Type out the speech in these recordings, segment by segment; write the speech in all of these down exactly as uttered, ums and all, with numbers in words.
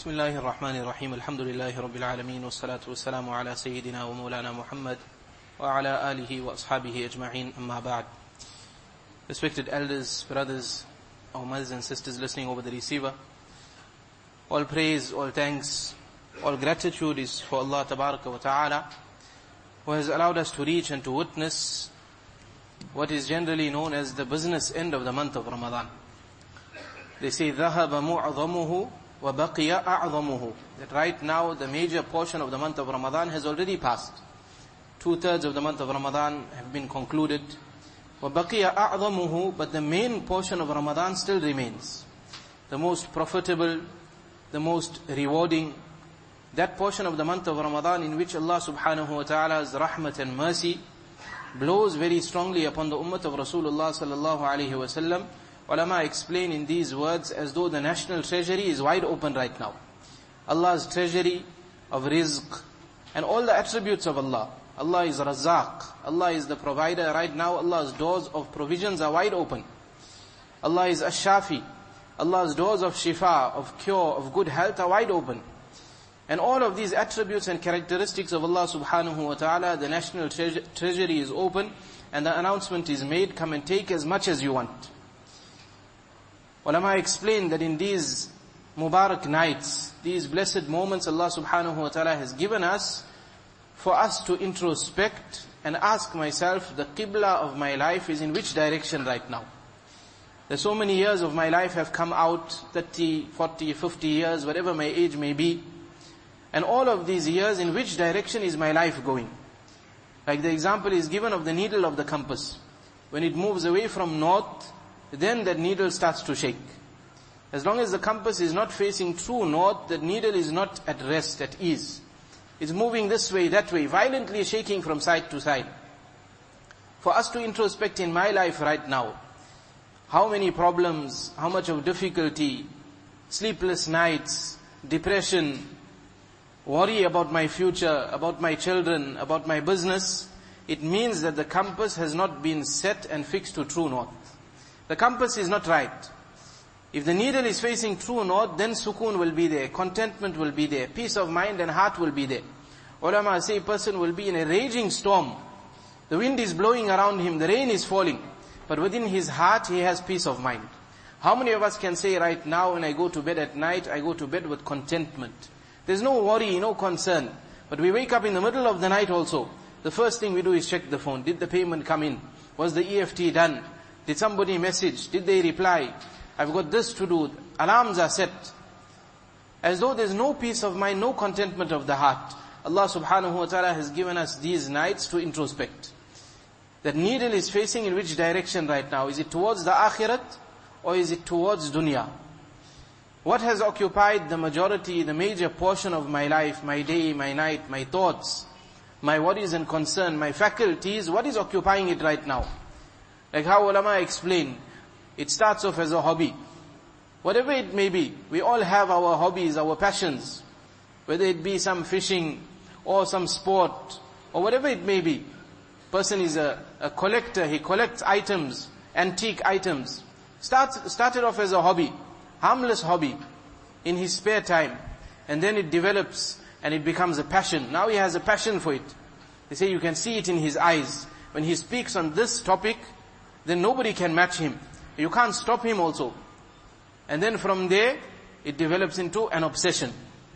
بسم الله الرحمن الرحيم الحمد لله رب العالمين والصلاة والسلام على سيدنا ومولانا محمد وعلى آله وأصحابه أجمعين أما بعد. Respected elders, brothers, our mothers and sisters listening over the receiver, all praise, all thanks, all gratitude is for Allah Tabaraka wa Ta'ala, who has allowed us to reach and to witness what is generally known as the business end of the month of Ramadan. They say ذهب معظمه وبقي أعظمه, that right now the major portion of the month of Ramadan has already passed. Two-thirds of the month of Ramadan have been concluded. وبقي أعظمه, but the main portion of Ramadan still remains. The most profitable, the most rewarding, that portion of the month of Ramadan in which Allah subhanahu wa ta'ala's rahmat and mercy blows very strongly upon the ummah of Rasulullah sallallahu alayhi wa sallam. Ulama explain in these words as though the national treasury is wide open right now. Allah's treasury of rizq and all the attributes of Allah. Allah is Razzaq. Allah is the provider. Right now Allah's doors of provisions are wide open. Allah is Ash-Shafi. Allah's doors of shifa, of cure, of good health are wide open. And all of these attributes and characteristics of Allah subhanahu wa ta'ala, the national tre- treasury is open and the announcement is made, come and take as much as you want. Ulama explain that in these Mubarak nights, these blessed moments Allah subhanahu wa ta'ala has given us for us to introspect and ask myself, the qibla of my life is in which direction right now? There's so many years of my life have come out, thirty, forty, fifty years, whatever my age may be. And all of these years, in which direction is my life going? Like the example is given of the needle of the compass. When it moves away from north, then that needle starts to shake. As long as the compass is not facing true north, that needle is not at rest, at ease. It's moving this way, that way, violently shaking from side to side. For us to introspect in my life right now, how many problems, how much of difficulty, sleepless nights, depression, worry about my future, about my children, about my business, it means that the compass has not been set and fixed to true north. The compass is not right. If the needle is facing true north, then sukoon will be there, contentment will be there, peace of mind and heart will be there. Ulama say a person will be in a raging storm. The wind is blowing around him, the rain is falling, but within his heart he has peace of mind. How many of us can say right now, when I go to bed at night, I go to bed with contentment? There's no worry, no concern. But we wake up in the middle of the night also. The first thing we do is check the phone. Did the payment come in? Was the E F T done? Did somebody message? Did they reply? I've got this to do. Alarms are set. As though there's no peace of mind, no contentment of the heart. Allah subhanahu wa ta'ala has given us these nights to introspect. That needle is facing in which direction right now? Is it towards the akhirat or is it towards dunya? What has occupied the majority, the major portion of my life, my day, my night, my thoughts, my worries and concern, my faculties? What is occupying it right now? Like how ulama explain, it starts off as a hobby. Whatever it may be, we all have our hobbies, our passions. Whether it be some fishing or some sport or whatever it may be. Person is a, a collector, he collects items, antique items. Starts, started off as a hobby, harmless hobby in his spare time. And then it develops and it becomes a passion. Now he has a passion for it. They say you can see it in his eyes. When he speaks on this topic, then nobody can match him. You can't stop him also. And then from there, it develops into an obsession.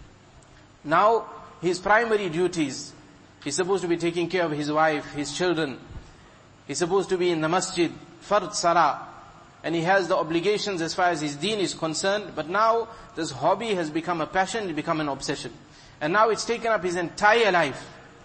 Now, his primary duties, he's supposed to be taking care of his wife, his children. He's supposed to be in the masjid, fard salah. And he has the obligations as far as his deen is concerned. But now, this hobby has become a passion, it's become an obsession. And now it's taken up his entire life.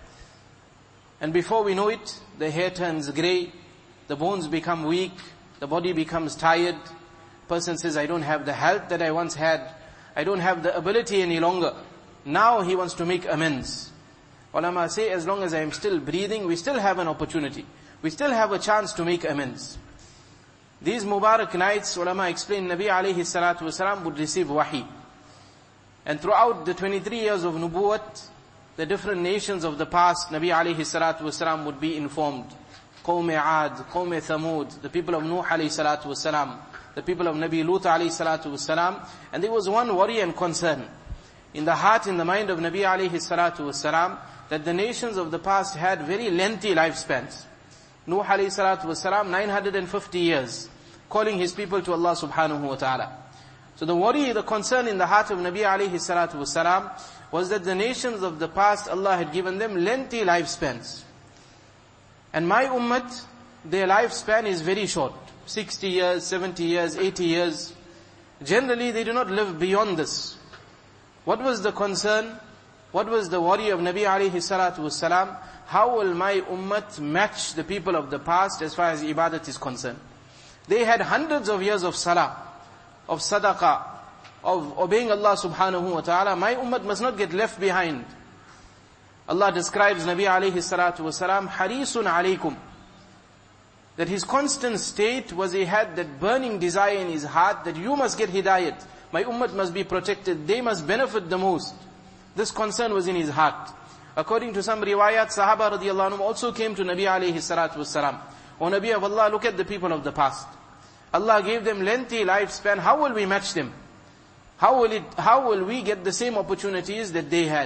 And before we know it, the hair turns grey, the bones become weak, the body becomes tired. Person says, I don't have the health that I once had. I don't have the ability any longer. Now he wants to make amends. Ulama say, as long as I am still breathing, we still have an opportunity. We still have a chance to make amends. These Mubarak nights, ulama explain, Nabi alayhi salatu wasalam would receive wahi. And throughout the twenty-three years of Nubuwwat, the different nations of the past, Nabi alayhi salatu wasalam would be informed. Qawm Aad, Qawm Thamud, the people of Nuh alayhi salatu wasalam, the people of Nabi Lut alayhi salatu wasalam. And there was one worry and concern. in the heart, in the mind of Nabi alayhi salatu wasalam, that the nations of the past had very lengthy lifespans. Nuh alayhi salatu wasalam, nine hundred fifty years, calling his people to Allah subhanahu wa ta'ala. So the worry, the concern in the heart of Nabi alayhi salatu wasalam was that the nations of the past, Allah had given them lengthy lifespans. And my ummat, their lifespan is very short. sixty years, seventy years, eighty years. Generally, they do not live beyond this. What was the concern? What was the worry of Nabi alayhi salatu wasalam? How will my ummat match the people of the past as far as ibadat is concerned? They had hundreds of years of salah, of sadaqah, of obeying Allah subhanahu wa ta'ala. My ummat must not get left behind. Allah describes Nabi alayhi salatu wasalam, harisun alaykum, that his constant state was he had that burning desire in his heart that you must get hidayat. My ummat must be protected. They must benefit the most. This concern was in his heart. According to some riwayat, Sahaba radiallahu anhum also came to Nabi alayhi salatu wasalam. O Nabi of Allah, look at the people of the past. Allah gave them lengthy lifespan. How will we match them? How will it, how will we get the same opportunities that they had?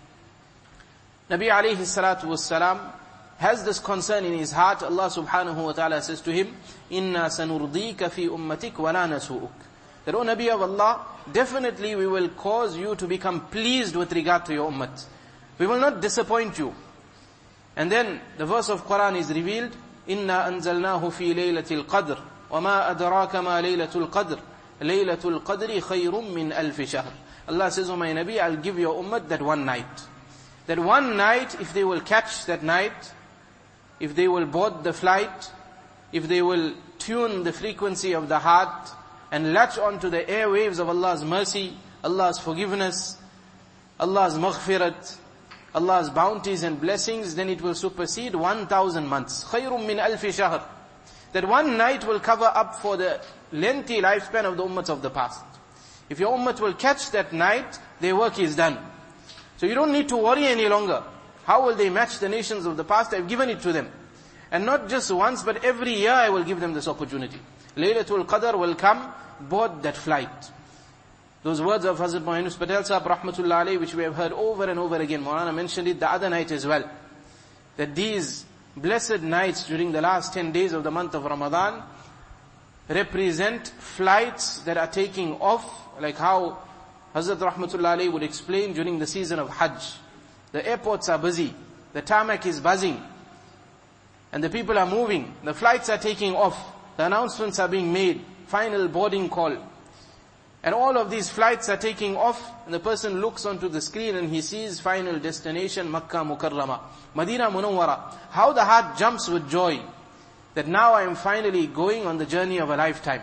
Nabi alayhi salatu wasalam has this concern in his heart. Allah subhanahu wa ta'ala says to him, Inna sanurdika fi ummatik wa la nasu'uk. That, O Nabi of Allah, definitely we will cause you to become pleased with regard to your ummat. We will not disappoint you. And then the verse of Quran is revealed, Inna anzalnahu fi laylatil qadr, wa ma adraka ma laylatul qadr, laylatul qadri khayrum min alfi shahr. Allah says, O my Nabi, I'll give your ummat that one night. That one night, if they will catch that night, if they will board the flight, if they will tune the frequency of the heart, and latch onto the airwaves of Allah's mercy, Allah's forgiveness, Allah's maghfirat, Allah's bounties and blessings, then it will supersede one thousand months. Khayrum min alfi shahr. That one night will cover up for the lengthy lifespan of the ummats of the past. If your ummat will catch that night, their work is done. So you don't need to worry any longer. How will they match the nations of the past? I've given it to them. And not just once, but every year I will give them this opportunity. Laylatul Qadr will come, board that flight. Those words of Hazrat Mohinus Patel Sahab rahmatullah alayhi, which we have heard over and over again. Maulana mentioned it the other night as well. That these blessed nights during the last ten days of the month of Ramadan represent flights that are taking off, like how Hazrat rahmatullah alayhi would explain during the season of Hajj. The airports are busy, the tarmac is buzzing, and the people are moving, the flights are taking off, the announcements are being made, final boarding call. And all of these flights are taking off, and the person looks onto the screen and he sees final destination, Makkah Mukarrama, Madina Munawwara. How the heart jumps with joy, that now I am finally going on the journey of a lifetime.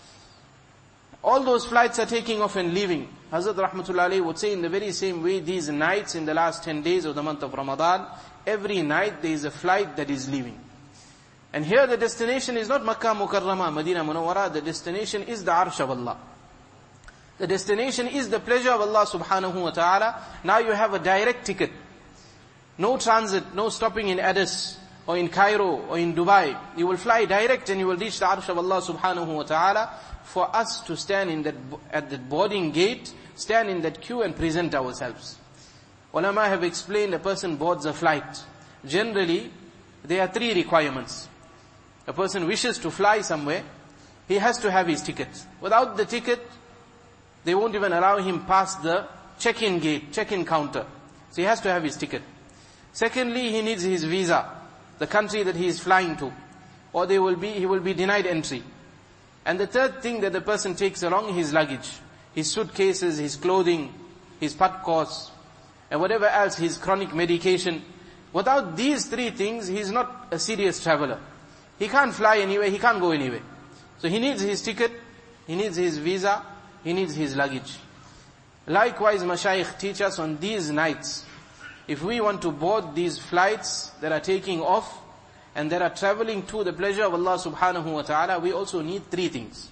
All those flights are taking off and leaving. Hazrat Rahmatullah Alayhi would say in the very same way, these nights in the last ten days of the month of Ramadan, every night there is a flight that is leaving. And here the destination is not Makkah Mukarrama, Madina Munawwara, the destination is the Arsh of Allah. The destination is the pleasure of Allah subhanahu wa ta'ala. Now you have a direct ticket. No transit, no stopping in Addis, or in Cairo, or in Dubai. You will fly direct and you will reach the Arsh of Allah subhanahu wa ta'ala. For us to stand in that, at the boarding gate, stand in that queue and present ourselves. Ulama have explained a person boards a flight. Generally, there are three requirements. A person wishes to fly somewhere, he has to have his ticket. Without the ticket, they won't even allow him past the check-in gate, check-in counter. So he has to have his ticket. Secondly, he needs his visa, the country that he is flying to, or they will be, he will be denied entry. And the third thing that the person takes along, his luggage, his suitcases, his clothing, his padkos, and whatever else, his chronic medication. Without these three things, he is not a serious traveler. He can't fly anywhere, he can't go anywhere. So he needs his ticket, he needs his visa, he needs his luggage. Likewise, Mashaykh teach us on these nights, if we want to board these flights that are taking off, and that are traveling to the pleasure of Allah subhanahu wa ta'ala, we also need three things.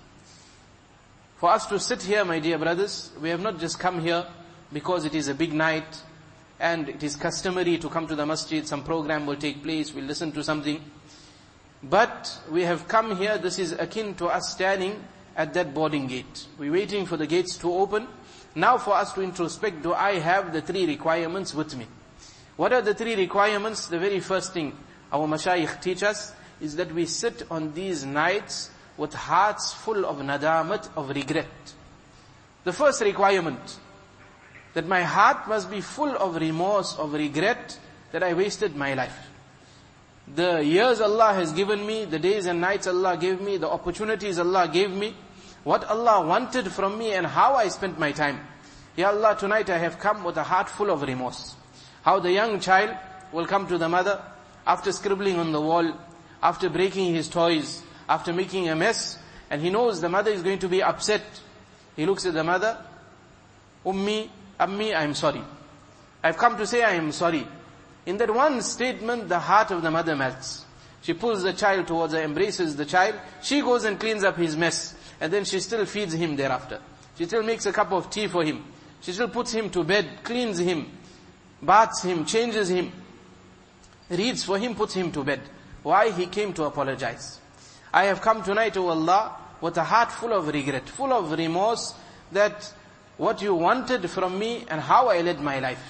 For us to sit here, my dear brothers, we have not just come here because it is a big night, and it is customary to come to the masjid, some program will take place, we'll listen to something. But we have come here, this is akin to us standing at that boarding gate. We're waiting for the gates to open, Now for us to introspect, do I have the three requirements with me? What are the three requirements? The very first thing our mashayikh teach us is that we sit on these nights with hearts full of nadamat, of regret. The first requirement, that my heart must be full of remorse, of regret, that I wasted my life. The years Allah has given me, the days and nights Allah gave me, the opportunities Allah gave me, what Allah wanted from me and how I spent my time. Ya Allah, tonight I have come with a heart full of remorse. How the young child will come to the mother after scribbling on the wall, after breaking his toys, after making a mess, and he knows the mother is going to be upset. He looks at the mother, Ummi, Ammi, I am sorry. I've come to say I am sorry. In that one statement, the heart of the mother melts. She pulls the child towards her, embraces the child. She goes and cleans up his mess. And then she still feeds him thereafter. She still makes a cup of tea for him. She still puts him to bed, cleans him, baths him, changes him, reads for him, puts him to bed. Why? He came to apologize. I have come tonight, O Allah, with a heart full of regret, full of remorse, that what you wanted from me and how I led my life.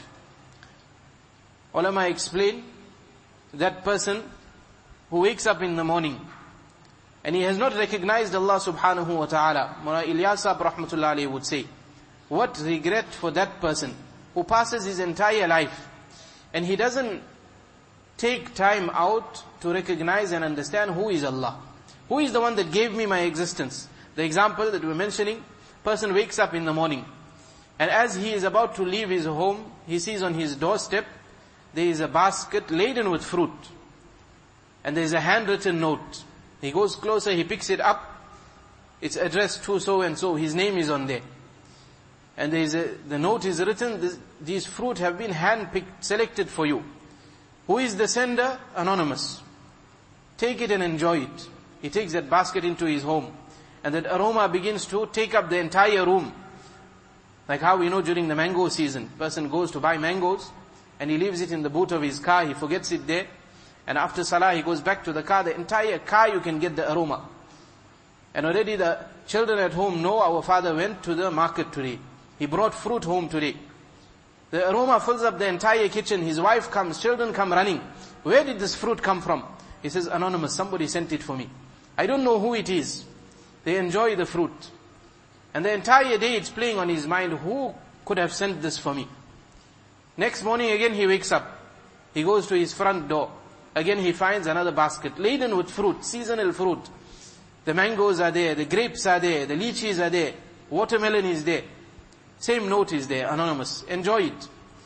Ulama explain, that person who wakes up in the morning and he has not recognized Allah subhanahu wa ta'ala, Mullah Ilyas Sahib rahmatullah alayhi would say, what regret for that person who passes his entire life and he doesn't take time out to recognize and understand who is Allah. Who is the one that gave me my existence? The example that we're mentioning, person wakes up in the morning and as he is about to leave his home, he sees on his doorstep there is a basket laden with fruit and there is a handwritten note. He goes closer, he picks it up, it's addressed to so and so, his name is on there. And there is a, the note is written, this, these fruit have been hand-picked, selected for you. Who is the sender? Anonymous. Take it and enjoy it. He takes that basket into his home. And that aroma begins to take up the entire room. Like how we know during the mango season, person goes to buy mangoes, and he leaves it in the boot of his car, he forgets it there. And after salah, he goes back to the car, the entire car you can get the aroma. And already the children at home know our father went to the market today. He brought fruit home today. The aroma fills up the entire kitchen. His wife comes, children come running. Where did this fruit come from? He says, anonymous, somebody sent it for me. I don't know who it is. They enjoy the fruit. And the entire day it's playing on his mind, who could have sent this for me? Next morning again he wakes up. He goes to his front door. Again he finds another basket laden with fruit, seasonal fruit. The mangoes are there, the grapes are there, the lychees are there, watermelon is there. Same note is there, anonymous. Enjoy it.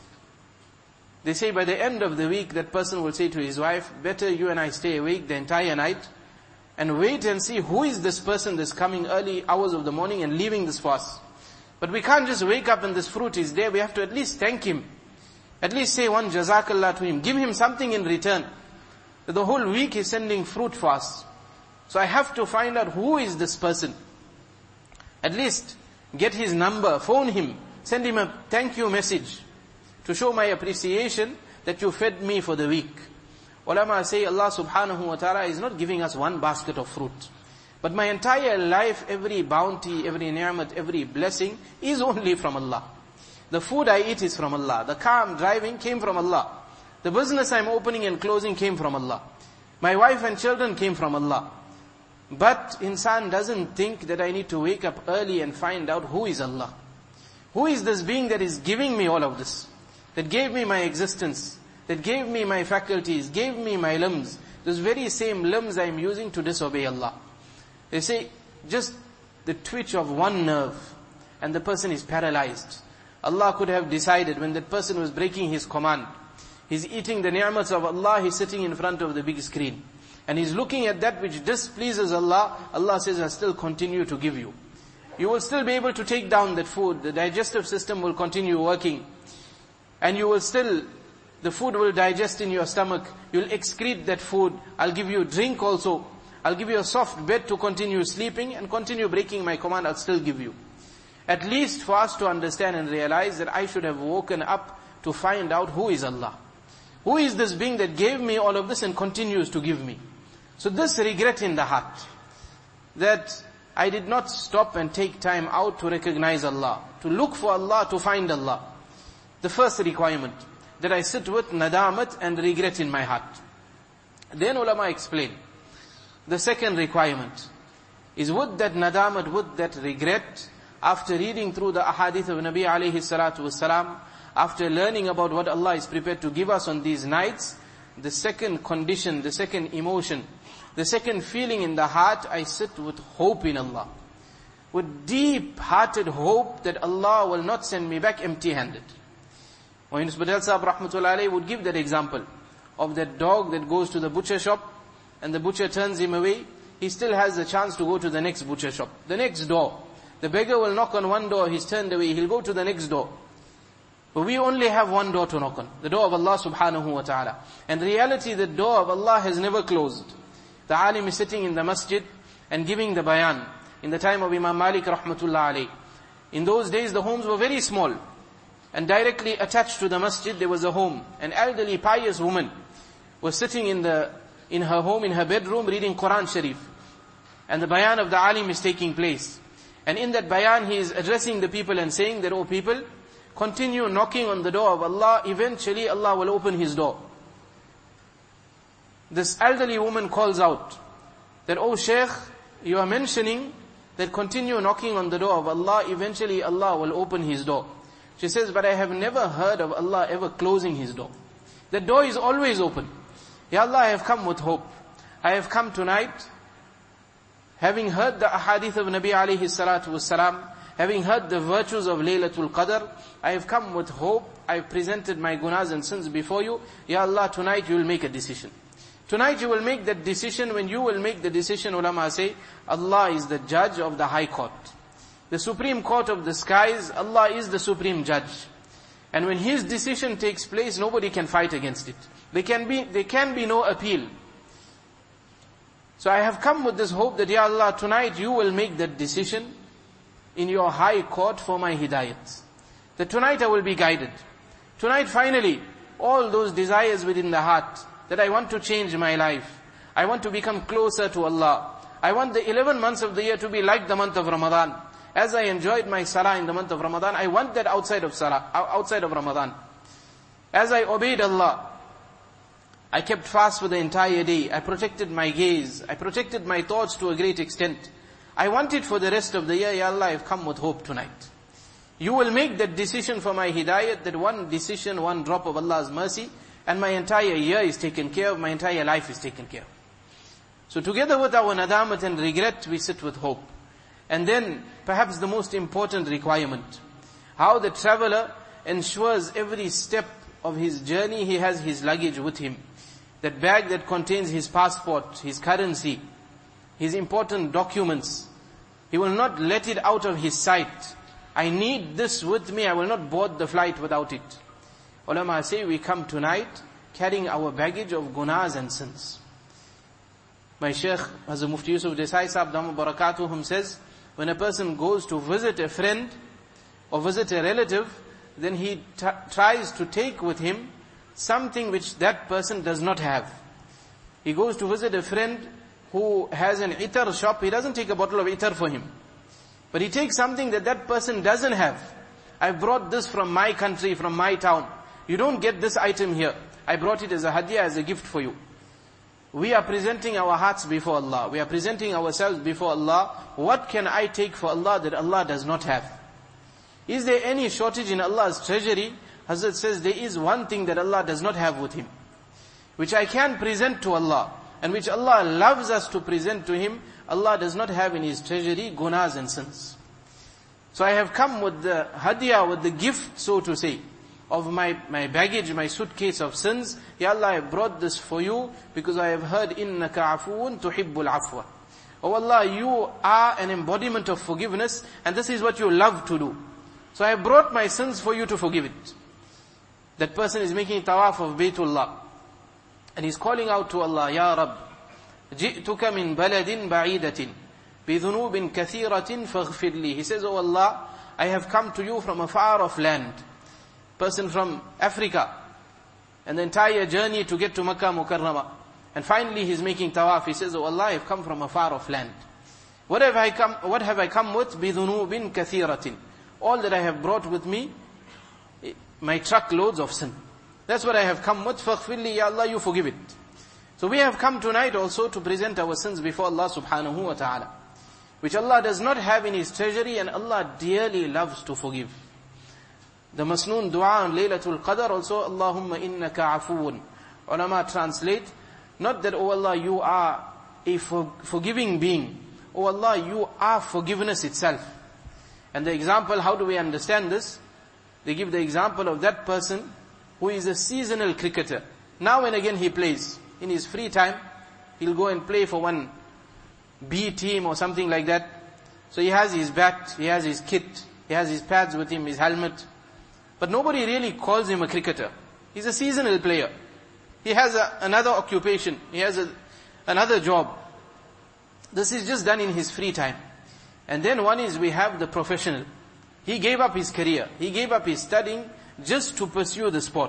They say by the end of the week, that person will say to his wife, better you and I stay awake the entire night and wait and see who is this person that's coming early hours of the morning and leaving this fast. But we can't just wake up and this fruit is there. We have to at least thank him. At least say one jazakallah to him. Give him something in return. The whole week he's sending fruit for us. So I have to find out who is this person. At least get his number, phone him, send him a thank you message to show my appreciation that you fed me for the week. Ulama say Allah subhanahu wa ta'ala is not giving us one basket of fruit. But my entire life, every bounty, every ni'mat, every blessing is only from Allah. The food I eat is from Allah. The car I'm driving came from Allah. The business I'm opening and closing came from Allah. My wife and children came from Allah. But insan doesn't think that I need to wake up early and find out who is Allah. Who is this being that is giving me all of this? That gave me my existence. That gave me my faculties. Gave me my limbs. Those very same limbs I am using to disobey Allah. They say, just the twitch of one nerve and the person is paralyzed. Allah could have decided when that person was breaking his command. He's eating the ni'mats of Allah, he's sitting in front of the big screen. And he's looking at that which displeases Allah. Allah says, I still continue to give you. You will still be able to take down that food. The digestive system will continue working. And you will still, the food will digest in your stomach. You'll excrete that food. I'll give you drink also. I'll give you a soft bed to continue sleeping and continue breaking my command. I'll still give you. At least for us to understand and realize that I should have woken up to find out who is Allah. Who is this being that gave me all of this and continues to give me? So this regret in the heart, that I did not stop and take time out to recognize Allah, to look for Allah, to find Allah. The first requirement, that I sit with nadamat and regret in my heart. Then ulama explain, the second requirement is would that nadamat, would that regret, after reading through the ahadith of Nabi alayhi salatu wasalam, after learning about what Allah is prepared to give us on these nights, the second condition, the second emotion, the second feeling in the heart, I sit with hope in Allah. With deep-hearted hope that Allah will not send me back empty-handed. Mohin Badal Sahab rahmatullahi alayhi would give that example of that dog that goes to the butcher shop and the butcher turns him away. He still has the chance to go to the next butcher shop, the next door. The beggar will knock on one door, he's turned away, he'll go to the next door. But we only have one door to knock on, the door of Allah subhanahu wa ta'ala. And in reality, the door of Allah has never closed. The alim is sitting in the masjid and giving the bayan. In the time of Imam Malik rahmatullah alayh. In those days, the homes were very small. And directly attached to the masjid, there was a home. An elderly, pious woman was sitting in the in her home, in her bedroom, reading Quran Sharif. And the bayan of the alim is taking place. And in that bayan, he is addressing the people and saying that, oh people, continue knocking on the door of Allah. Eventually, Allah will open His door. This elderly woman calls out that, oh Shaykh, you are mentioning that continue knocking on the door of Allah. Eventually, Allah will open His door. She says, but I have never heard of Allah ever closing His door. The door is always open. Ya Allah, I have come with hope. I have come tonight, having heard the ahadith of Nabi alayhi salatu wassalam, having heard the virtues of Laylatul Qadr, I have come with hope. I have presented my gunas and sins before you. Ya Allah, tonight you will make a decision. Tonight you will make that decision. When you will make the decision, ulama say, Allah is the judge of the high court. The supreme court of the skies, Allah is the supreme judge. And when His decision takes place, nobody can fight against it. There can be, there can be no appeal. So I have come with this hope that, Ya Allah, tonight you will make that decision in your high court for my hidayat. That tonight I will be guided. Tonight finally, all those desires within the heart, that I want to change my life. I want to become closer to Allah. I want the eleven months of the year to be like the month of Ramadan. As I enjoyed my salah in the month of Ramadan, I want that outside of salah, outside of Ramadan. As I obeyed Allah, I kept fast for the entire day. I protected my gaze. I protected my thoughts to a great extent. I want it for the rest of the year. Ya Allah, I have come with hope tonight. You will make that decision for my hidayat, that one decision, one drop of Allah's mercy, and my entire year is taken care of, my entire life is taken care of. So together with our nadamat and regret, we sit with hope. And then, perhaps the most important requirement, how the traveler ensures every step of his journey, he has his luggage with him. That bag that contains his passport, his currency, his important documents. He will not let it out of his sight. I need this with me, I will not board the flight without it. Ulama say we come tonight carrying our baggage of gunas and sins. My Shaykh, Hazrat Mufti Yusuf Desai Sahab Dhamma Barakatuhum says, when a person goes to visit a friend or visit a relative, then he t- tries to take with him something which that person does not have. He goes to visit a friend who has an itar shop, he doesn't take a bottle of itar for him. But he takes something that that person doesn't have. I brought this from my country, from my town. You don't get this item here. I brought it as a hadiyah, as a gift for you. We are presenting our hearts before Allah. We are presenting ourselves before Allah. What can I take for Allah that Allah does not have? Is there any shortage in Allah's treasury? Hazrat says there is one thing that Allah does not have with Him, which I can present to Allah, and which Allah loves us to present to Him. Allah does not have in His treasury gunas and sins. So I have come with the hadiyah, with the gift, so to say, of my, my baggage, my suitcase of sins. Ya Allah, I brought this for you because I have heard, إِنَّكَ عَفُوٌ تُحِبُّ الْعَفْوَ. Oh Allah, you are an embodiment of forgiveness, and this is what you love to do. So I have brought my sins for you to forgive it. That person is making tawaf of Baytullah, and he's calling out to Allah, Ya Rabb, جِئْتُكَ مِنْ بَلَدٍ بَعِيدَةٍ بِذُنُوبٍ كَثِيرَةٍ فَاغْفِرْ لِي. He says, oh Allah, I have come to you from a far off land. Person from Africa, and the entire journey to get to Makkah Mukarramah. And finally he's making tawaf. He says, oh Allah, I have come from a far off land. What have I come, what have I come with? بِذُنُوبٍ كَثِيرَةٍ. all that I have brought with me, my truckloads of sin. That's what I have come with. فَاغْفِرْ لِي, Ya Allah, you forgive it. So we have come tonight also to present our sins before Allah subhanahu wa ta'ala, which Allah does not have in His treasury, and Allah dearly loves to forgive. The Masnoon dua on Laylatul Qadr also, Allahumma innaka afuun. Ulama translate, not that, oh Allah, you are a for, forgiving being. Oh Allah, you are forgiveness itself. And the example, how do we understand this? They give the example of that person who is a seasonal cricketer. Now and again he plays. In his free time, he'll go and play for one B team or something like that. So he has his bat, he has his kit, he has his pads with him, his helmet. But nobody really calls him a cricketer. He's a seasonal player. He has a, another occupation. He has a, another job. This is just done in his free time. And then one is, we have the professional. He gave up his career. He gave up his studying just to pursue the sport.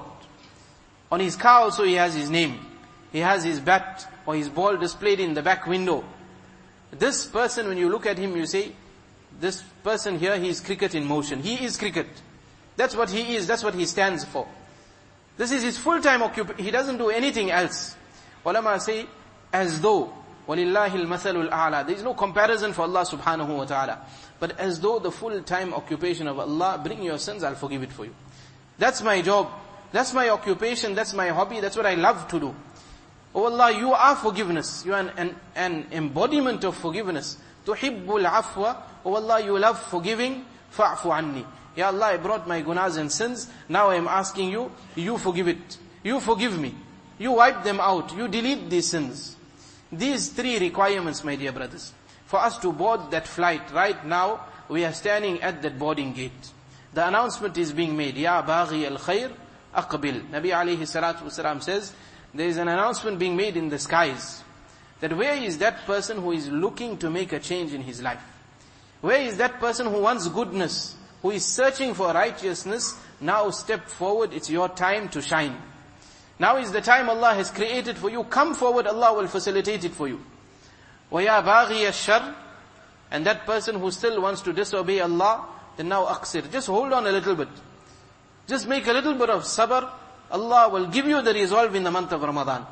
On his car also he has his name. He has his bat or his ball displayed in the back window. This person, when you look at him, you say, this person here, he is cricket in motion. He is cricket. That's what he is. That's what he stands for. This is his full-time occupation. He doesn't do anything else. Ulama say, as though, وَلِلَّهِ الْمَثَلُ الْأَعْلَى. There is no comparison for Allah subhanahu wa ta'ala. But as though the full-time occupation of Allah, bring your sins, I'll forgive it for you. That's my job. That's my occupation. That's my hobby. That's what I love to do. Oh Allah, you are forgiveness. You are an, an, an embodiment of forgiveness. تُحِبُّ الْعَفْوَ. Oh Allah, you love forgiving. فَعْفُ عَنِّي. Ya Allah, I brought my gunas and sins. Now I am asking you, you forgive it. You forgive me. You wipe them out. You delete these sins. These three requirements, my dear brothers. For us to board that flight, right now, we are standing at that boarding gate. The announcement is being made. Ya baghi al-khair, aqbil. Nabi alayhi salatu wasalam says, there is an announcement being made in the skies. That where is that person who is looking to make a change in his life? Where is that person who wants goodness? Who is searching for righteousness? Now step forward, it's your time to shine. Now is the time Allah has created for you. Come forward, Allah will facilitate it for you. وَيَا بَاغِيَ الشَّرِّ. And that person who still wants to disobey Allah, then now aqsir. Just hold on a little bit. Just make a little bit of sabr. Allah will give you the resolve in the month of Ramadan.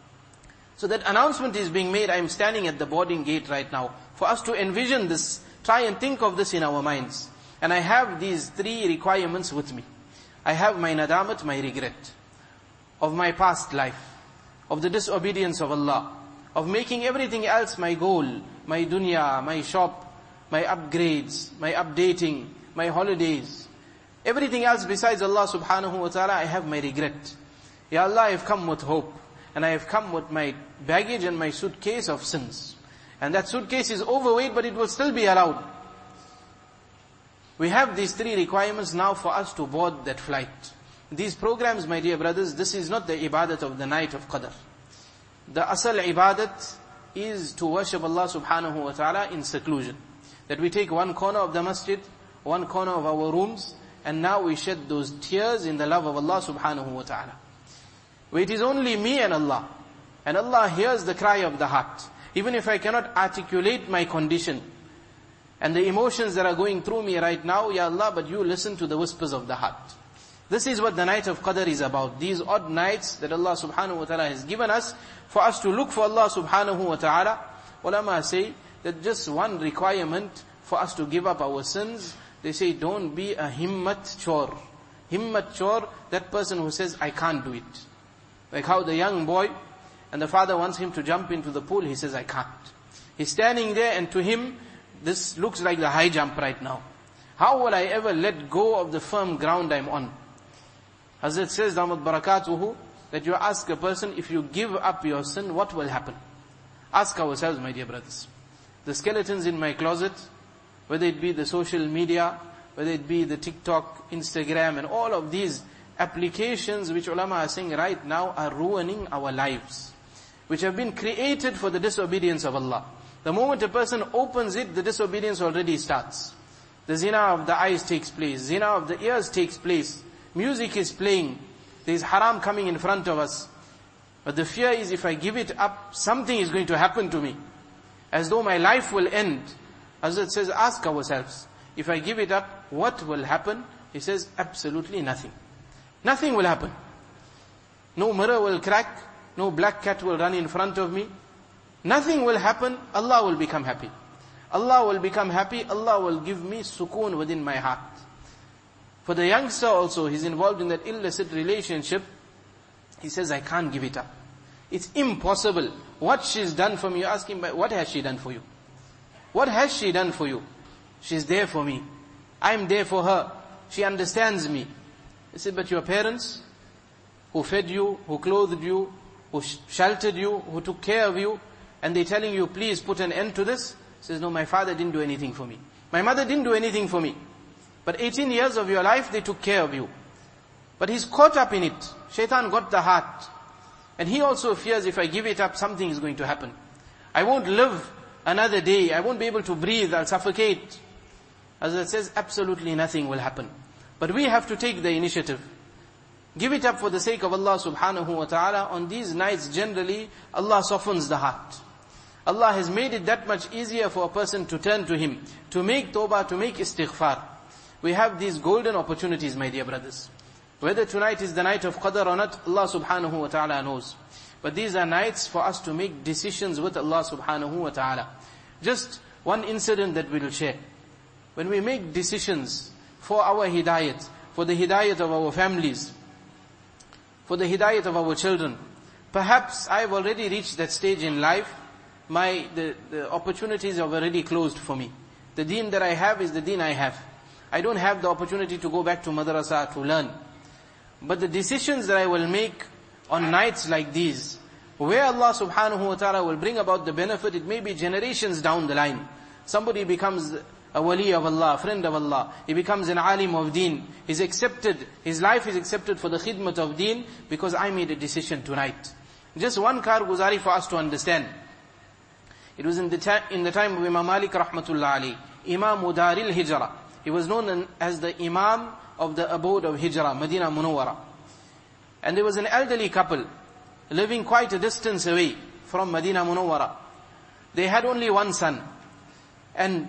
So that announcement is being made. I am standing at the boarding gate right now. For us to envision this, try and think of this in our minds. And I have these three requirements with me. I have my nadamat, my regret of my past life, of the disobedience of Allah, of making everything else my goal, my dunya, my shop, my upgrades, my updating, my holidays. Everything else besides Allah subhanahu wa ta'ala, I have my regret. Ya Allah, I have come with hope. And I have come with my baggage and my suitcase of sins. And that suitcase is overweight, but it will still be allowed. We have these three requirements now for us to board that flight. These programs, my dear brothers, this is not the ibadat of the night of Qadr. The asal ibadat is to worship Allah subhanahu wa ta'ala in seclusion. That we take one corner of the masjid, one corner of our rooms, and now we shed those tears in the love of Allah subhanahu wa ta'ala. Where it is only me and Allah. And Allah hears the cry of the heart. Even if I cannot articulate my condition and the emotions that are going through me right now, Ya Allah, but you listen to the whispers of the heart. This is what the night of Qadr is about. These odd nights that Allah subhanahu wa ta'ala has given us for us to look for Allah subhanahu wa ta'ala. Ulama say that just one requirement for us to give up our sins, they say don't be a himmat chor. Himmat chor, that person who says, I can't do it. Like how the young boy, and the father wants him to jump into the pool, he says, I can't. He's standing there and to him, this looks like the high jump right now. How will I ever let go of the firm ground I'm on? Hazrat says, Damat Barakatuhu, that you ask a person, if you give up your sin, what will happen? Ask ourselves, my dear brothers. The skeletons in my closet, whether it be the social media, whether it be the TikTok, Instagram, and all of these applications which ulama are saying right now are ruining our lives, which have been created for the disobedience of Allah. The moment a person opens it, the disobedience already starts. The zina of the eyes takes place, zina of the ears takes place, music is playing, there is haram coming in front of us. But the fear is, if I give it up, something is going to happen to me, as though my life will end. Hazrat says, ask ourselves, if I give it up, what will happen? He says, absolutely nothing. Nothing will happen. No mirror will crack, no black cat will run in front of me. Nothing will happen, Allah will become happy. Allah will become happy, Allah will give me sukoon within my heart. For the youngster also, he's involved in that illicit relationship. He says, I can't give it up. It's impossible. What she's done for me, you ask him, what has she done for you? What has she done for you? She's there for me. I'm there for her. She understands me. He said, but your parents, who fed you, who clothed you, who sheltered you, who took care of you, and they're telling you, please put an end to this. He says, no, my father didn't do anything for me. My mother didn't do anything for me. But eighteen years of your life, they took care of you. But he's caught up in it. Shaitan got the heart. And he also fears if I give it up, something is going to happen. I won't live another day. I won't be able to breathe. I'll suffocate. As it says, absolutely nothing will happen. But we have to take the initiative. Give it up for the sake of Allah subhanahu wa ta'ala. On these nights, generally, Allah softens the heart. Allah has made it that much easier for a person to turn to Him, to make tawbah, to make istighfar. We have these golden opportunities, my dear brothers. Whether tonight is the night of Qadr or not, Allah subhanahu wa ta'ala knows. But these are nights for us to make decisions with Allah subhanahu wa ta'ala. Just one incident that we'll share. When we make decisions for our hidayat, for the hidayat of our families, for the hidayat of our children, perhaps I've already reached that stage in life, my, the, the opportunities are already closed for me. The deen that I have is the deen I have. I don't have the opportunity to go back to madrasa to learn. But the decisions that I will make on nights like these, where Allah subhanahu wa ta'ala will bring about the benefit, it may be generations down the line. Somebody becomes a wali of Allah, a friend of Allah. He becomes an alim of deen. He's accepted, his life is accepted for the khidmat of deen because I made a decision tonight. Just one karguzari for us to understand. It was in the, ta- in the time of Imam Malik rahmatullah alayhi, Imam Daril Hijra. He was known as the Imam of the abode of Hijra, Medina Munawwara. And there was an elderly couple living quite a distance away from Medina Munawwara. They had only one son. And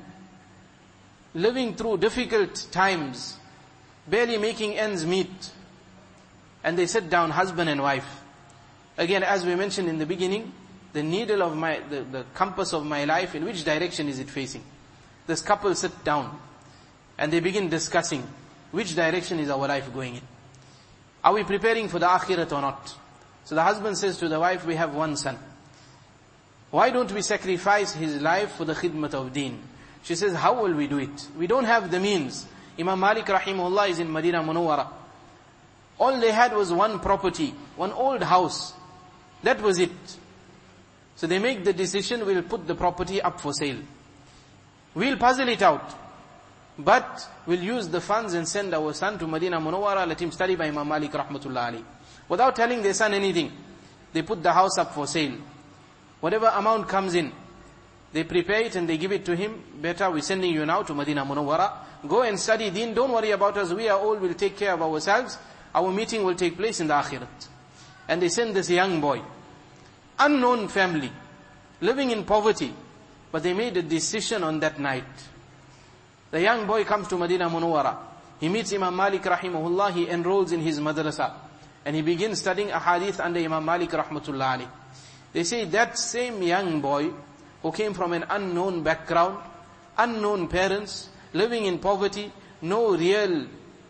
living through difficult times, barely making ends meet. And they sit down, husband and wife. Again, as we mentioned in the beginning, the needle of my, the, the compass of my life, in which direction is it facing? This couple sit down and they begin discussing, which direction is our life going in? Are we preparing for the akhirat or not? So the husband says to the wife, we have one son. Why don't we sacrifice his life for the khidmat of deen? She says, how will we do it? We don't have the means. Imam Malik rahimahullah is in Medina Munawwara. All they had was one property, one old house. That was it. So they make the decision, we'll put the property up for sale. We'll puzzle it out. But we'll use the funds and send our son to Medina Munawwara, let him study by Imam Malik rahmatullah alayhi. Without telling their son anything, they put the house up for sale. Whatever amount comes in, they prepare it and they give it to him. Better, we're sending you now to Medina Munawwara. Go and study deen, don't worry about us, we are old, we'll take care of ourselves. Our meeting will take place in the akhirat. And they send this young boy, unknown family, living in poverty, but they made a decision on that night. The young boy comes to Medina Munawwara. He meets Imam Malik rahimahullah, he enrolls in his madrasa. And he begins studying ahadith under Imam Malik rahmatullah alayhi. They say that same young boy, who came from an unknown background, unknown parents, living in poverty, no real uh,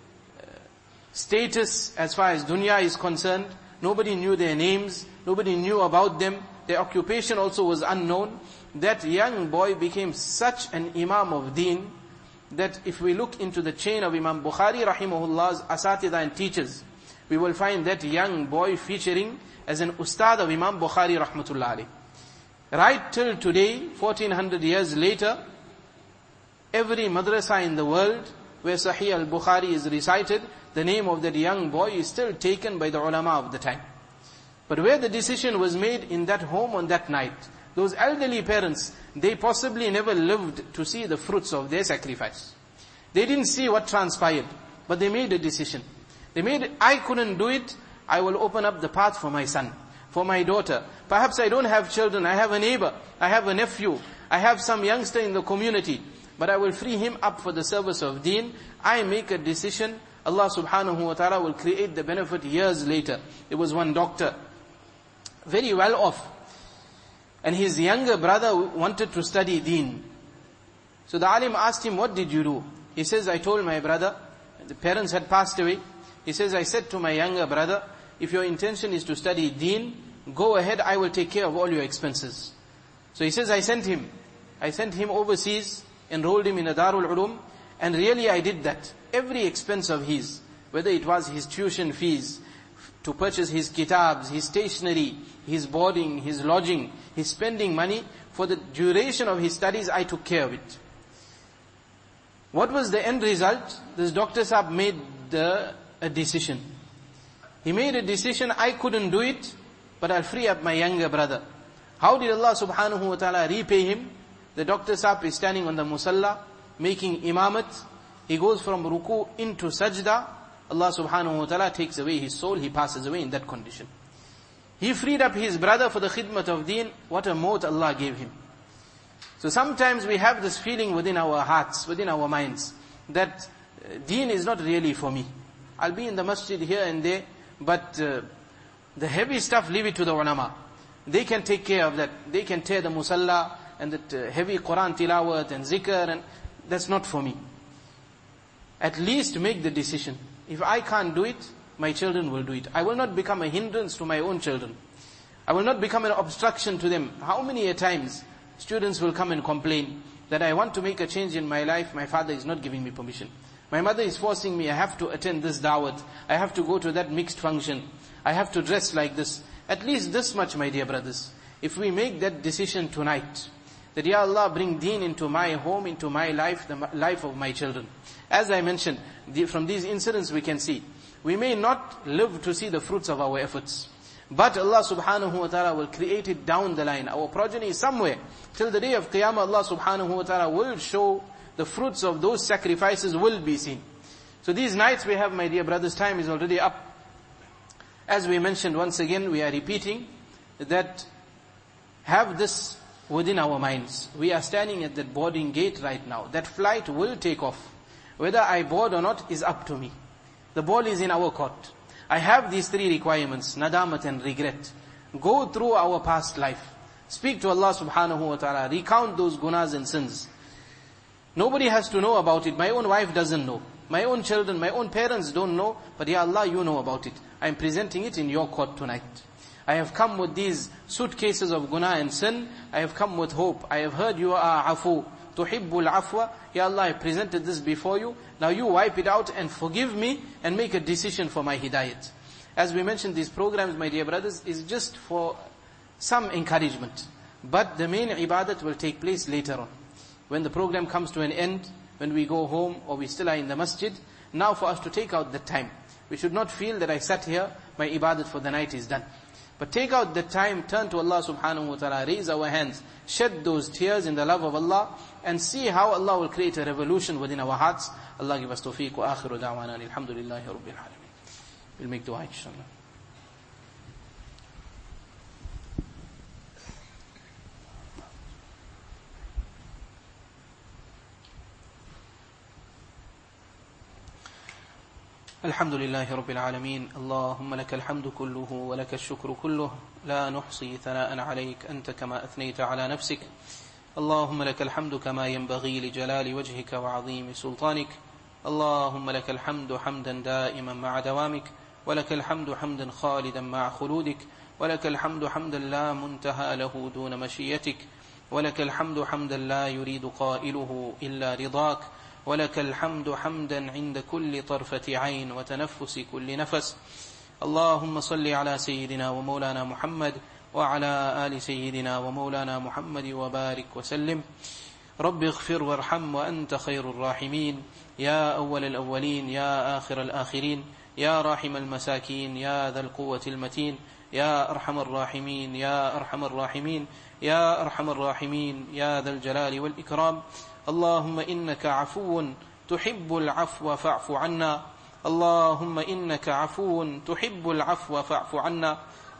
status as far as dunya is concerned, nobody knew their names, nobody knew about them, their occupation also was unknown. That young boy became such an imam of deen, that if we look into the chain of Imam Bukhari rahimahullah's asatida and teachers, we will find that young boy featuring as an ustad of Imam Bukhari rahmatullah alayhi. Right till today, fourteen hundred years later, every madrasa in the world where Sahih al-Bukhari is recited, the name of that young boy is still taken by the ulama of the time. But where the decision was made in that home on that night, those elderly parents, they possibly never lived to see the fruits of their sacrifice. They didn't see what transpired, but they made a decision. They made, I couldn't do it, I will open up the path for my son, for my daughter. Perhaps I don't have children, I have a neighbor, I have a nephew, I have some youngster in the community. but I will free him up for the service of deen. I make a decision, Allah subhanahu wa ta'ala will create the benefit years later. There was one doctor, very well off, and his younger brother wanted to study deen. So the alim asked him, what did you do? He says, I told my brother, the parents had passed away. He says, I said to my younger brother, if your intention is to study deen, go ahead, I will take care of all your expenses. So he says, I sent him. I sent him overseas, enrolled him in a Darul Ulum, and really I did that. Every expense of his, whether it was his tuition fees, to purchase his kitabs, his stationery, his boarding, his lodging, his spending money, for the duration of his studies, I took care of it. What was the end result? This Doctor Saab made the, a decision. He made a decision, I couldn't do it, but I'll free up my younger brother. How did Allah subhanahu wa ta'ala repay him? The Doctor Saab is standing on the musalla, making imamat. He goes from ruku into sajda. Allah subhanahu wa ta'ala takes away his soul. He passes away in that condition. He freed up his brother for the khidmat of deen. What a maut Allah gave him. So sometimes we have this feeling within our hearts, within our minds, that uh, deen is not really for me. I'll be in the masjid here and there, but uh, the heavy stuff, leave it to the ulama. They can take care of that. They can tear the musalla and that uh, heavy Quran tilawat and zikr, and that's not for me. At least make the decision. If I can't do it, my children will do it. I will not become a hindrance to my own children. I will not become an obstruction to them. How many a times students will come and complain that I want to make a change in my life, my father is not giving me permission. My mother is forcing me, I have to attend this dawat, I have to go to that mixed function, I have to dress like this. At least this much, my dear brothers. If we make that decision tonight, that Ya Allah, bring deen into my home, into my life, the life of my children. As I mentioned, the, from these incidents we can see, we may not live to see the fruits of our efforts, but Allah subhanahu wa ta'ala will create it down the line. Our progeny somewhere, till the day of Qiyamah, Allah subhanahu wa ta'ala will show the fruits of those sacrifices will be seen. So these nights we have, my dear brothers, time is already up. As we mentioned once again, we are repeating that have this within our minds. We are standing at that boarding gate right now. That flight will take off. Whether I board or not is up to me. The ball is in our court. I have these three requirements, nadamat and regret. Go through our past life. Speak to Allah subhanahu wa ta'ala. Recount those gunas and sins. Nobody has to know about it. My own wife doesn't know. My own children, my own parents don't know. But Ya Allah, you know about it. I am presenting it in your court tonight. I have come with these suitcases of guna and sin. I have come with hope. I have heard you are afu. Tuhibbul afwa. Ya Allah, I presented this before you. Now you wipe it out and forgive me and make a decision for my hidayat. As we mentioned, these programs, my dear brothers, is just for some encouragement. But the main ibadat will take place later on. When the program comes to an end, when we go home or we still are in the masjid, now for us to take out the time. We should not feel that I sat here, my ibadat for the night is done. But take out the time, turn to Allah subhanahu wa ta'ala, raise our hands, shed those tears in the love of Allah, and see how Allah will create a revolution within our hearts. Allah give us tawfiq wa akhiru da'wana alhamdulillahi rabbil alamin. We'll make dua inshallah. الحمد لله رب العالمين اللهم لك الحمد كله ولك الشكر كله لا نحصي ثناء عليك أنت كما أثنيت على نفسك اللهم لك الحمد كما ينبغي لجلال وجهك وعظيم سلطانك اللهم لك الحمد حمدا دائما مع دوامك ولك الحمد حمدا خالدا مع خلودك ولك الحمد حمدا لا منتهى له دون مشيتك ولك الحمد حمدا لا يريد قائله إلا رضاك ولك الحمد حمدا عند كل طرفة عين وتنفس كل نفس اللهم صل على سيدنا ومولانا محمد وعلى آل سيدنا ومولانا محمد وبارك وسلم رب اغفر وارحم وأنت خير الراحمين يا أول الأولين يا آخر الآخرين يا راحم المساكين يا ذا القوة المتين يا أرحم الراحمين يا أرحم الراحمين يا أرحم الراحمين يا ذا الجلال والإكرام اللهم إنك عفو تحب العفو فاعف عنا اللهم إنك عفو تحب العفو فاعف عنا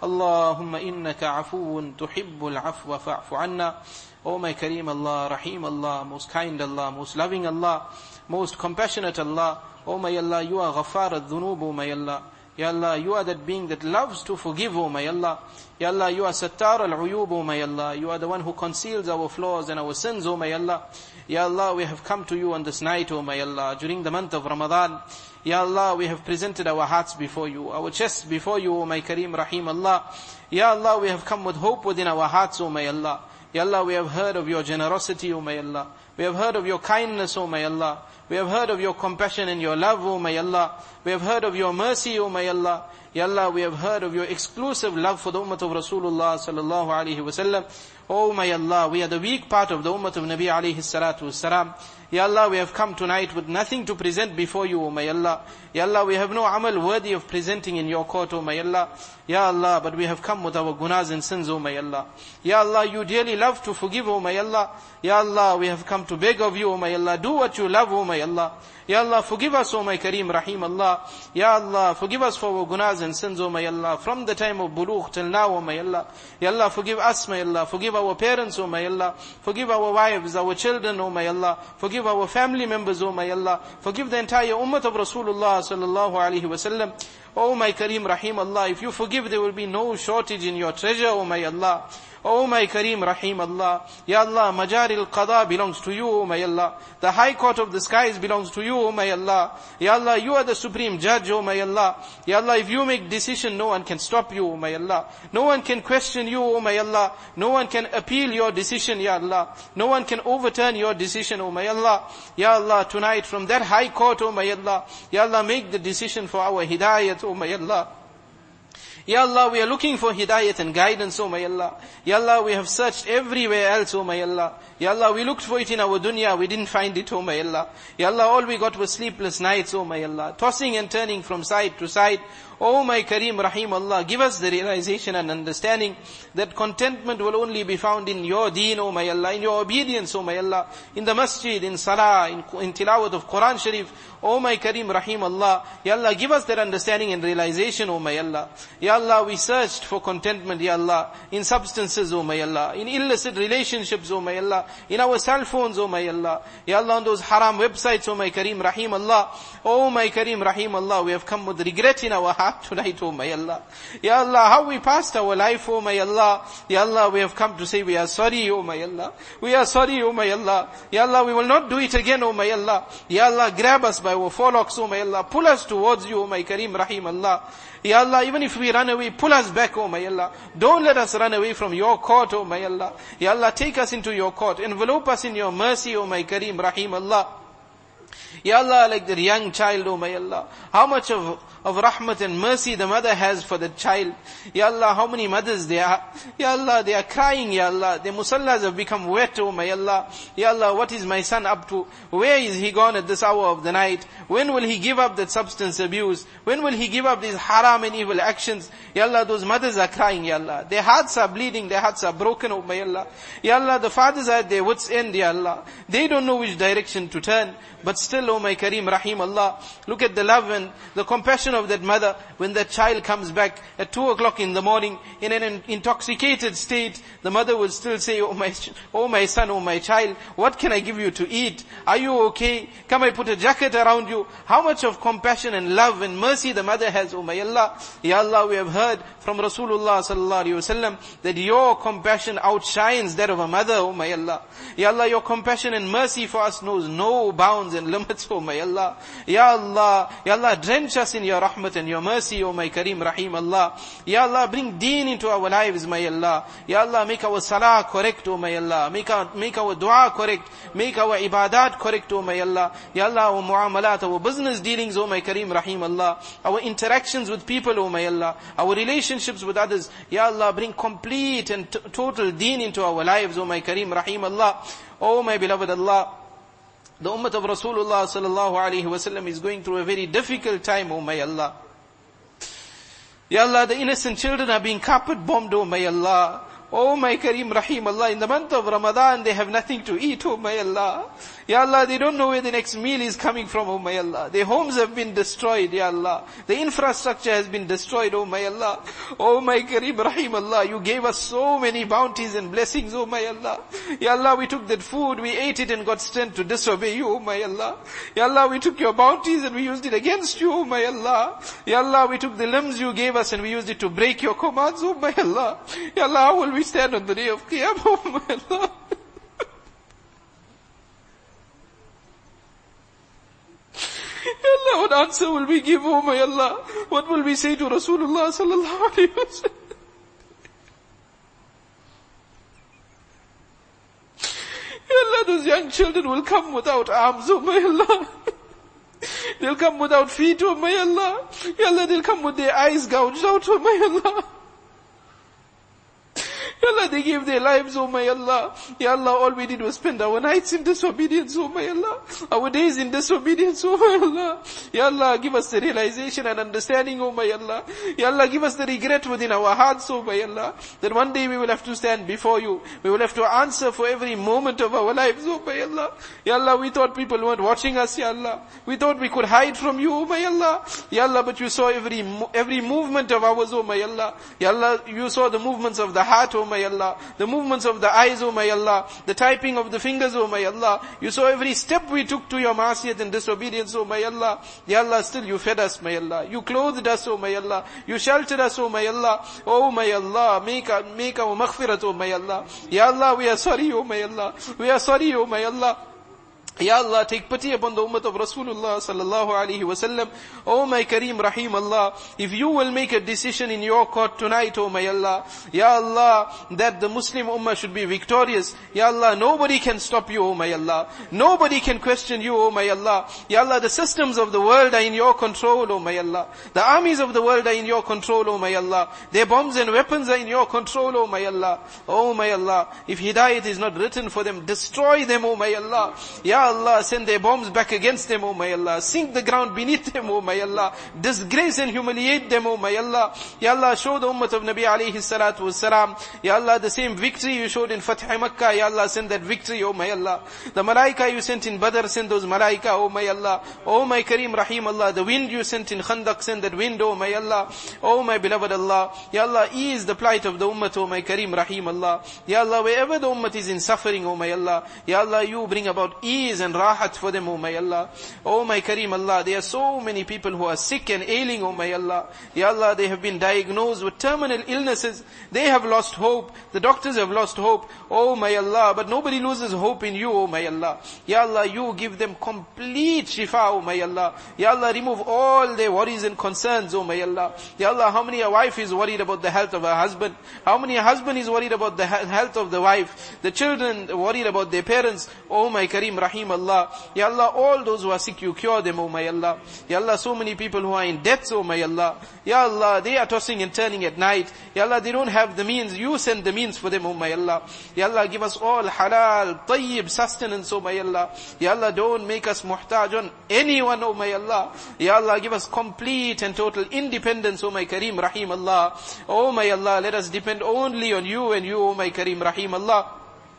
Allahumma innaka afuun tuhibbul afwa fa'fu anna. O my Kareem Allah, Rahim Allah, most kind Allah, most loving Allah, most compassionate Allah. O my Allah, you are Ghaffar al-dhunub, O my Allah. Ya Allah, you are that being that loves to forgive, O my Allah. Ya Allah, you are Sattar al-Uyub, O my Allah. You are the one who conceals our flaws and our sins, O my Allah. Ya Allah, we have come to you on this night, O my Allah, during the month of Ramadan. Ya Allah, we have presented our hearts before you, our chests before you, O my Kareem Rahim Allah. Ya Allah, we have come with hope within our hearts, O my Allah. Ya Allah, we have heard of your generosity, O my Allah. We have heard of your kindness, O my Allah. We have heard of your compassion and your love, O my Allah. We have heard of your mercy, O my Allah. Ya Allah, we have heard of your exclusive love for the ummah of Rasulullah sallallahu alaihi wasallam. Oh my Allah, we are the weak part of the ummah of Nabi alayhi salatu wassalam. Ya Allah, we have come tonight with nothing to present before you, O my Allah. Ya Allah, we have no amal worthy of presenting in your court, O my Allah. Ya Allah, but we have come with our gunas and sins, O my Allah. Ya Allah, you dearly love to forgive, O my Allah. Ya Allah, we have come to beg of you, O my Allah. Do what you love, O my Allah. Ya Allah, forgive us, O my Kareem Rahim Allah. Ya Allah, forgive us for our gunas and sins, O my Allah. From the time of bulugh till now, O my Allah. Ya Allah, forgive us, my Allah. Forgive our parents, O my Allah. Forgive our wives, our children, O my Allah. Forgive our family members, O my Allah. Forgive the entire ummah of Rasulullah sallallahu alaihi wasallam. O my Kareem Rahim Allah, if you forgive, there will be no shortage in your treasure, O my Allah. O my Kareem Rahim Allah. Ya Allah, Majari al-Qada belongs to you, O my Allah. The high court of the skies belongs to you, O my Allah. Ya Allah, you are the supreme judge, O my Allah. Ya Allah, if you make decision, no one can stop you, O my Allah. No one can question you, O my Allah. No one can appeal your decision, Ya Allah. No one can overturn your decision, O my Allah. Ya Allah, tonight from that high court, O my Allah. Ya Allah, make the decision for our hidayat, O my Allah. Ya Allah, we are looking for hidayat and guidance, O my Allah. Ya Allah, we have searched everywhere else, O my Allah. Ya Allah, we looked for it in our dunya, we didn't find it, O my Allah. Ya Allah, all we got was sleepless nights, O my Allah. Tossing and turning from side to side. O my Kareem Rahim Allah, give us the realization and understanding that contentment will only be found in your deen, O my Allah, in your obedience, O my Allah, in the masjid, in salah, in, in tilawat of Quran Sharif. O my Kareem Rahim Allah, Ya Allah, give us that understanding and realization, O my Allah. Ya Allah, we searched for contentment, Ya Allah, in substances, O my Allah, in illicit relationships, O my Allah, in our cell phones, O my Allah. Ya Allah, on those haram websites, O my Kareem Rahim Allah. O my Kareem Rahim Allah, we have come with regret in our heart tonight, O my Allah. Ya Allah, how we passed our life, O my Allah. Ya Allah, we have come to say we are sorry, O my Allah. We are sorry, O my Allah. Ya Allah, we will not do it again, O my Allah. Ya Allah, grab us by our forelocks, O my Allah. Pull us towards you, O my Kareem Rahim Allah. Ya Allah, even if we run away, pull us back, O my Allah. Don't let us run away from your court, O my Allah. Ya Allah, take us into your court. Envelope us in your mercy, O my Kareem Rahim Allah. Ya Allah, like the young child, O my Allah. How much of, of rahmat and mercy the mother has for the child. Ya Allah, how many mothers there are. Ya Allah, they are crying, Ya Allah. Their musallas have become wet, O my Allah. Ya Allah, what is my son up to? Where is he gone at this hour of the night? When will he give up that substance abuse? When will he give up these haram and evil actions? Ya Allah, those mothers are crying, Ya Allah. Their hearts are bleeding, their hearts are broken, O my Allah. Ya Allah, the fathers are at their wits' end, Ya Allah. They don't know which direction to turn. But still, O my Kareem Rahim Allah, look at the love and the compassion of that mother when that child comes back at two o'clock in the morning in an intoxicated state. The mother will still say, oh my, oh my son, oh my child, what can I give you to eat? Are you okay? Come, I put a jacket around you. How much of compassion and love and mercy the mother has, oh my Allah. Ya Allah, we have heard from Rasulullah sallallahu alaihi wasallam that your compassion outshines that of a mother, oh my Allah. Ya Allah, your compassion and mercy for us knows no bounds and limits, oh my Allah. Ya Allah, Ya Allah, drench us in your rahmat and your mercy, oh my Kareem Rahim Allah. Ya Allah, bring deen into our lives, my Allah. Ya Allah, make our salah correct, oh my Allah. Make our, make our dua correct. Make our ibadat correct, oh my Allah. Ya Allah, our muamalat, our business dealings, oh my Kareem Rahim Allah. Our interactions with people, oh my Allah. Our relationships with others. Ya Allah, bring complete and t- total deen into our lives, oh my Kareem Rahim Allah. Oh my beloved Allah. The ummah of Rasulullah sallallahu alaihi wasallam is going through a very difficult time, oh my Allah. Ya Allah, the innocent children are being carpet bombed, oh my Allah. Oh my Kareem Rahim Allah, in the month of Ramadan they have nothing to eat, oh my Allah. Ya Allah, they don't know where the next meal is coming from, oh my Allah. Their homes have been destroyed, Ya Allah. The infrastructure has been destroyed, oh my Allah. Oh my Kareem Rahim Allah, you gave us so many bounties and blessings, oh my Allah. Ya Allah, we took that food, we ate it and got strength to disobey you, oh my Allah. Ya Allah, we took your bounties and we used it against you, oh my Allah. Ya Allah, we took the limbs you gave us and we used it to break your commands, oh my Allah. Ya Allah, how will we stand on the day of Qiyamah, oh my Allah? Allah, what answer will we give, oh my Allah? What will we say to Rasulullah sallallahu alayhi wa sallam? Allah, those young children will come without arms, oh my Allah. They'll come without feet, oh my Allah. Ya Allah, they'll come with their eyes gouged out, oh my Allah. Ya Allah, they gave their lives, oh my Allah. Ya Allah, all we did was spend our nights in disobedience, oh my Allah. Our days in disobedience, oh my Allah. Ya Allah, give us the realization and understanding, oh my Allah. Ya Allah, give us the regret within our hearts, oh my Allah. That one day we will have to stand before you. We will have to answer for every moment of our lives, oh my Allah. Ya Allah, we thought people weren't watching us, Ya Allah. We thought we could hide from you, oh my Allah. Ya Allah, but you saw every, every movement of ours, oh my Allah. Ya Allah, you saw the movements of the heart, oh my Allah, the movements of the eyes, oh my Allah, the typing of the fingers, oh my Allah. You saw every step we took to your ma'asiyat and disobedience, oh my Allah. Ya Allah, still you fed us, my Allah. You clothed us, oh my Allah. You sheltered us, oh my Allah. Oh my Allah, make, make our maghfirat, oh my Allah. Ya Allah, we are sorry, oh my Allah. We are sorry, oh my Allah. Ya Allah, take pity upon the ummah of Rasulullah sallallahu alaihi wasallam. Oh my Kareem Rahim Allah, if you will make a decision in your court tonight, oh my Allah, Ya Allah, that the Muslim ummah should be victorious, Ya Allah, nobody can stop you, oh my Allah. Nobody can question you, oh my Allah. Ya Allah, the systems of the world are in your control, oh my Allah. The armies of the world are in your control, oh my Allah. Their bombs and weapons are in your control, oh my Allah. Oh my Allah, if hidayat is not written for them, destroy them, oh my Allah. Ya Allah, send their bombs back against them, oh my Allah. Sink the ground beneath them, oh my Allah. Disgrace and humiliate them, oh my Allah. Ya Allah, show the ummah of Nabi alayhi salatu wassalam. Ya Allah, the same victory you showed in Fath Makkah, Ya Allah, send that victory, oh my Allah. The malaika you sent in Badr, send those malaika, oh my Allah. Oh my Kareem Rahim Allah, the wind you sent in Khandaq, send that wind, oh my Allah. Oh my beloved Allah. Ya Allah, ease the plight of the ummah, oh my Kareem Rahim Allah. Ya Allah, wherever the ummah is in suffering, oh my Allah. Ya Allah, you bring about ease and rahat for them, oh my Allah. Oh my Kareem Allah, there are so many people who are sick and ailing, oh my Allah. Ya Allah, they have been diagnosed with terminal illnesses. They have lost hope. The doctors have lost hope. Oh my Allah, but nobody loses hope in you, oh my Allah. Ya Allah, you give them complete shifa, oh my Allah. Ya Allah, remove all their worries and concerns, oh my Allah. Ya Allah, how many a wife is worried about the health of her husband? How many a husband is worried about the health of the wife? The children worried about their parents. Oh my Kareem Rahim Allah. Ya Allah, all those who are sick, you cure them, oh my Allah. Ya Allah, so many people who are in debt, oh my Allah. Ya Allah, they are tossing and turning at night. Ya Allah, they don't have the means. You send the means for them, oh my Allah. Ya Allah, give us all halal, tayyib sustenance, oh my Allah. Ya Allah, don't make us muhtaj on anyone, oh my Allah. Ya Allah, give us complete and total independence, oh my Kareem Rahim Allah. Oh my Allah, let us depend only on you and you, oh my Kareem Rahim Allah.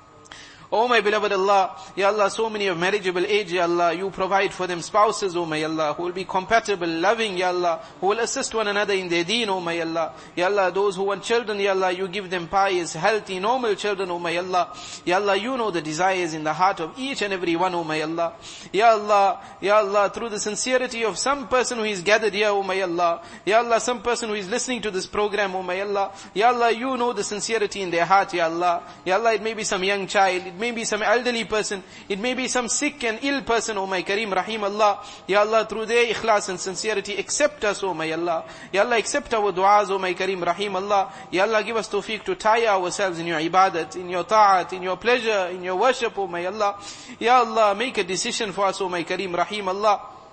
Oh my beloved Allah, Ya Allah, so many of marriageable age, Ya Allah, you provide for them spouses, oh my Allah, who will be compatible, loving, Ya Allah, who will assist one another in their deen, oh my Allah. Ya Allah, those who want children, Ya Allah, you give them pious, healthy, normal children, oh my Allah. Ya Allah, you know the desires in the heart of each and every one, oh my Allah. Ya Allah, Ya Allah, through the sincerity of some person who is gathered here, oh my Allah. Ya Allah, some person who is listening to this program, oh my Allah. Ya Allah, you know the sincerity in their heart, Ya Allah. Ya Allah, it may be some young child, it may be some elderly person, it may be some sick and ill person, oh my Kareem Rahim Allah. Ya Allah, through their ikhlas and sincerity, accept us, oh my Allah. Ya Allah, accept our du'as, oh my Kareem Rahim Allah. Ya Allah, give us tawfiq to tire ourselves in your ibadat, in your ta'at, in your pleasure, in your worship, oh my Allah. Ya Allah, make a decision for us, oh my Kareem Rahim Allah.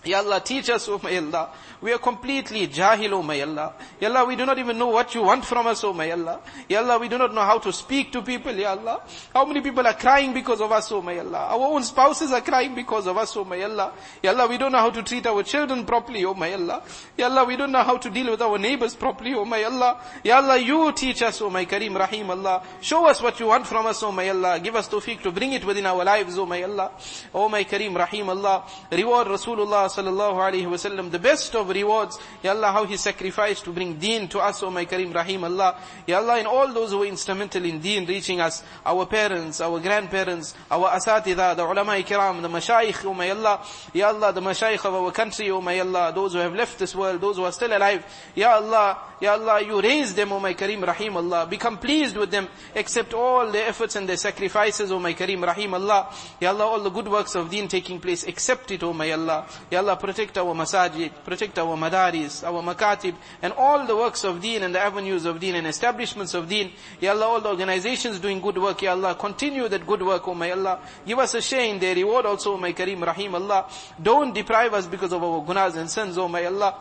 Ya Allah, teach us, oh my Allah. We are completely jahil, oh my Allah. Ya Allah, we do not even know what you want from us, oh my Allah. Ya Allah, we do not know how to speak to people, Ya Allah. How many people are crying because of us, oh my Allah. Our own spouses are crying because of us, oh my Allah. Ya Allah, we don't know how to treat our children properly, oh my Allah. Ya Allah, we don't know how to deal with our neighbors properly, oh my Allah. Ya Allah, you teach us, oh my Kareem Rahim Allah. Show us what you want from us, oh my Allah. Give us tawfiq to bring it within our lives, oh my Allah. Oh my Kareem Rahim Allah. Reward Rasulullah sallallahu alayhi wa sallam the best of rewards. Ya Allah, how he sacrificed to bring deen to us, oh my Kareem Rahim Allah. Ya Allah, in all those who were instrumental in deen reaching us, our parents, our grandparents, our asatidha, the ulama kiram, the mashayikh, oh my Allah. Ya Allah, the mashayikh of our country, oh my Allah, those who have left this world, those who are still alive. Ya Allah, Ya Allah, you raise them, oh my Kareem Rahim Allah. Become pleased with them. Accept all their efforts and their sacrifices, oh my Kareem Rahim Allah. Ya Allah, all the good works of deen taking place, accept it, oh my Allah. Ya Allah, protect our masajid, protect our madaris, our makatib, and all the works of deen and the avenues of deen and establishments of deen. Ya Allah, all the organizations doing good work, Ya Allah, continue that good work, oh my Allah. Give us a share in their reward also, oh my Kareem Rahim Allah. Don't deprive us because of our gunas and sins, oh my Allah.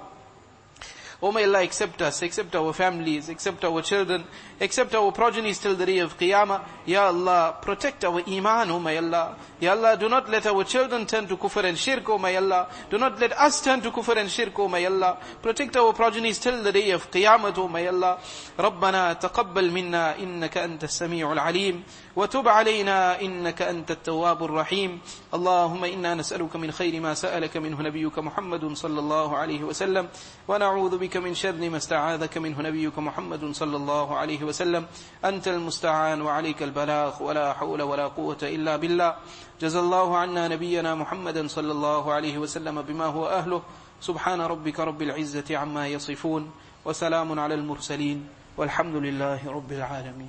Oh may Allah, accept us, accept our families, accept our children, accept our progenies till the day of Qiyamah. Ya Allah, protect our iman, oh my Allah. Ya Allah, do not let our children turn to kufr and shirk, oh my Allah. Do not let us turn to kufr and shirk, oh my Allah. Protect our progenies till the day of Qiyamah, oh my Allah. ربنا تقبل منا إنك أنت السميع العليم وتب علينا إنك أنت التواب الرحيم. اللهم إنا نسألك من خير ما سألك منه نبيك محمد صلى الله عليه وسلم ونعوذ بك من شر ما استعاذك منه نبيك محمد صلى الله عليه وسلم. أنت المستعان وعليك البلاغ ولا حول ولا قوة إلا بالله. جزا الله عنا نبينا محمدا صلى الله عليه وسلم بما هو أهله. سبحان ربك رب العزة عما يصفون وسلام على المرسلين والحمد لله رب العالمين.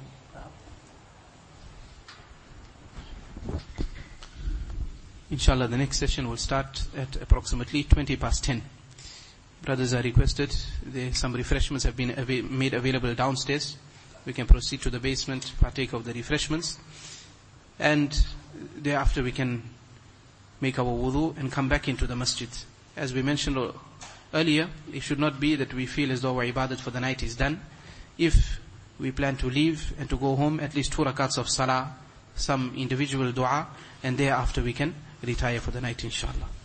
Inshallah, the next session will start at approximately twenty past ten. Brothers are requested, there, some refreshments have been av- made available downstairs. We can proceed to the basement, partake of the refreshments. And thereafter we can make our wudu and come back into the masjid. As we mentioned earlier, it should not be that we feel as though our ibadat for the night is done. If we plan to leave and to go home, at least two rakats of salah, some individual dua, and thereafter we can retire for the night, inshallah.